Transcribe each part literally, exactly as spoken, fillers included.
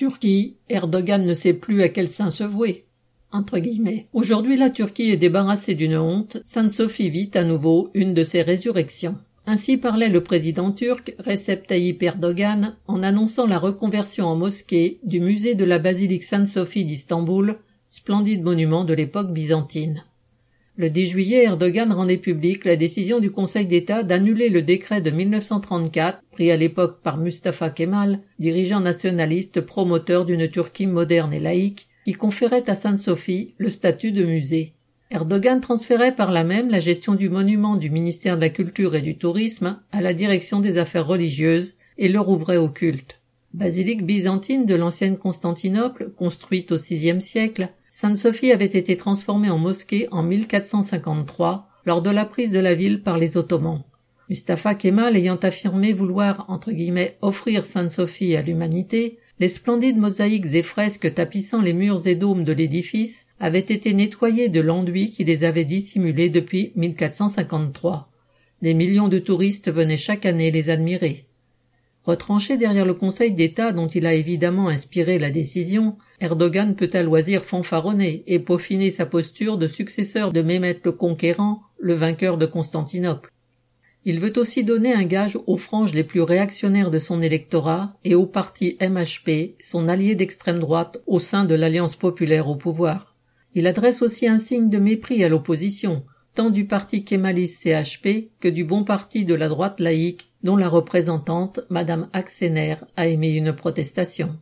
Turquie, Erdogan ne sait plus à quel saint se vouer. Entre guillemets. Aujourd'hui, la Turquie est débarrassée d'une honte, Sainte Sophie vit à nouveau une de ses résurrections. Ainsi parlait le président turc Recep Tayyip Erdogan en annonçant la reconversion en mosquée du musée de la basilique Sainte-Sophie d'Istanbul, splendide monument de l'époque byzantine. Le dix juillet, Erdogan rendait publique la décision du Conseil d'État d'annuler le décret de mille neuf cent trente-quatre, pris à l'époque par Mustafa Kemal, dirigeant nationaliste promoteur d'une Turquie moderne et laïque, qui conférait à Sainte-Sophie le statut de musée. Erdogan transférait par là même la gestion du monument du ministère de la Culture et du Tourisme à la direction des affaires religieuses et le rouvrait au culte. Basilique byzantine de l'ancienne Constantinople, construite au sixième siècle, Sainte-Sophie avait été transformée en mosquée en mille quatre cent cinquante-trois, lors de la prise de la ville par les Ottomans. Mustafa Kemal ayant affirmé vouloir, entre guillemets, offrir Sainte-Sophie à l'humanité, les splendides mosaïques et fresques tapissant les murs et dômes de l'édifice avaient été nettoyés de l'enduit qui les avait dissimulés depuis mille quatre cent cinquante-trois. Des millions de touristes venaient chaque année les admirer. Retranché derrière le Conseil d'État dont il a évidemment inspiré la décision, Erdogan peut à loisir fanfaronner et peaufiner sa posture de successeur de Mehmet le Conquérant, le vainqueur de Constantinople. Il veut aussi donner un gage aux franges les plus réactionnaires de son électorat et au parti M H P, son allié d'extrême droite au sein de l'Alliance populaire au pouvoir. Il adresse aussi un signe de mépris à l'opposition, tant du parti kémaliste C H P que du bon parti de la droite laïque, dont la représentante, Madame Aksener, a émis une protestation.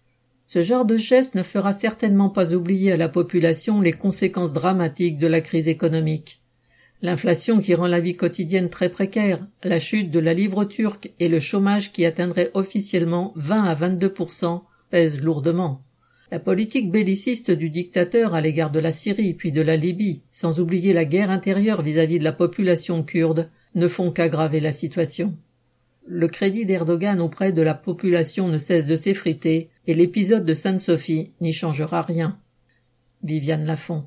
Ce genre de geste ne fera certainement pas oublier à la population les conséquences dramatiques de la crise économique. L'inflation qui rend la vie quotidienne très précaire, la chute de la livre turque et le chômage qui atteindrait officiellement vingt à vingt-deux pour cent pèsent lourdement. La politique belliciste du dictateur à l'égard de la Syrie puis de la Libye, sans oublier la guerre intérieure vis-à-vis de la population kurde, ne font qu'aggraver la situation. Le crédit d'Erdogan auprès de la population ne cesse de s'effriter et l'épisode de Sainte-Sophie n'y changera rien. Viviane Lafont.